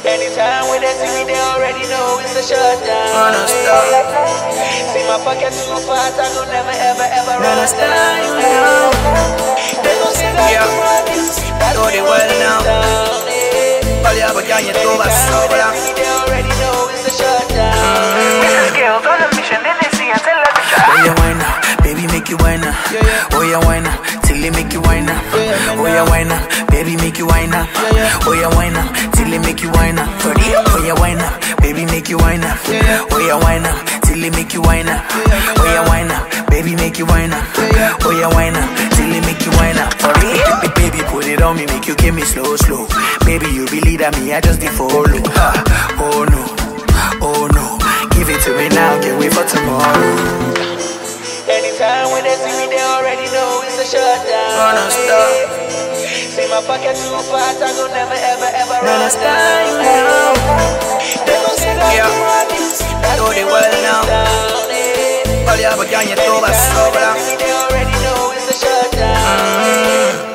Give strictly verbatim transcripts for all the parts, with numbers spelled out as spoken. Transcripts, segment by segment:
Anytime when they see me, they already know it's a shutdown. Wanna stop. See my pocket too fast, I gon' never ever ever run Wanna stop. down. They gon' say that you want this, that's Know the me well run now. down. All you have a can you do a sobra. They already know it's a shutdown. This is Girls on a mission, then they see and tell her to shut Oh, you whine up, baby, make you whine up. Oh, you whine up, till they make you whine up. Oh, you whine up, baby, make you whine up. Oh, you whine up, till they make you whine up. Oh, you whine up, baby, make you whine up. Oh, you whine up, till they make you whine up. Oh, you whine up, baby, make you whine up. Oh, you whine up, till they make you whine up. For real, baby, put it on me, make you give me slow, slow. Baby, you be leader, me, I just dey follow. Ah, oh no, oh no, give it to me now, can't wait for tomorrow. Anytime when they see me, they already know it's a shutdown. Wanna stop. See my pocket too fast, I gon' never ever ever run Wanna stop. down. They gon' say that Yeah. you want this, that's Know me the well run now. down. eh. All you have a can you do a Anytime sobra. when they see me, they already know it's a shutdown.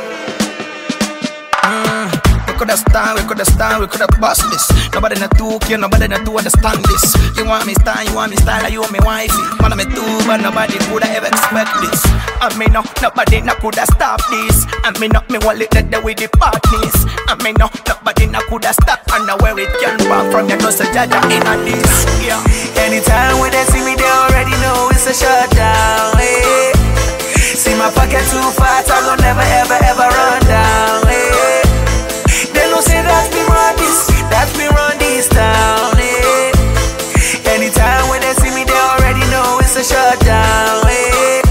We coulda stand, we coulda stand, we coulda bust this. Nobody not too care, nobody not to understand this. You want me style, you want me style, you want me wifey. Man, I'm a two, but nobody coulda ever expect this. I mean, no, nobody not coulda stop this. I mean, no, me want it that with the partners. I mean, no, nobody not coulda stop. I know where it can come from, you know, so Jaja in on this. Yeah. Anytime when they see me, they already know it's a shutdown. eh. See my pocket too fast, I gon' never ever ever run down. eh. They don't say that we run this, that we run this town. eh. Anytime when they see me, they already know it's a shutdown. eh.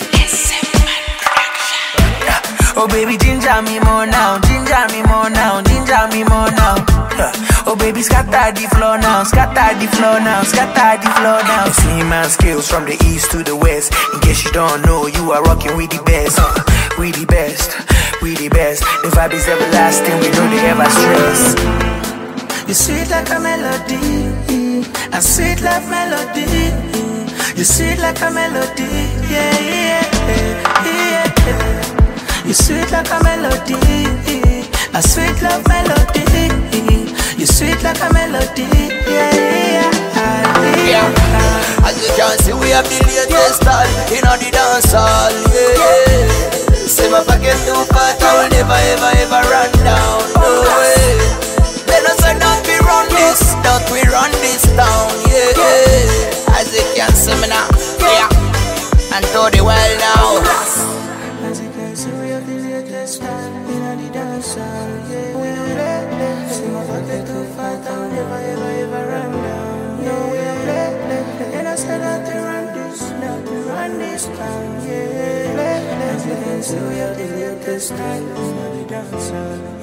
Oh baby, ginger me more now, ginger me more now, ginger me more now. Huh. Oh baby, scatter the floor now, scatter the floor now, scatter the floor now. I see my skills from the east to the west. In case you don't know, you are rocking with the best, uh, we the best, we the best. The vibe is everlasting, we know they ever stress. You sweet like a melody, a sweet like melody. You sweet like a melody, yeah, yeah, yeah, yeah. You sweet like a melody, a sweet love melody. You sweet like a melody, yeah, yeah, yeah. Yeah. As you can see, we have the latest style in on the dance hall, yeah, yeah. See my pocket too fat, I will never ever ever run down, no way. Let us not we run this, not we run this town, yeah, yeah. As you can see me now, yeah. And to the well now. As you can see, we have the latest style in on the dance hall, yeah, yeah. See my pocket too fat, I will never ever ever run down, no way. And I said that they run this, that we run this town, yeah. As you can see, we have the latest style in on the dance hall.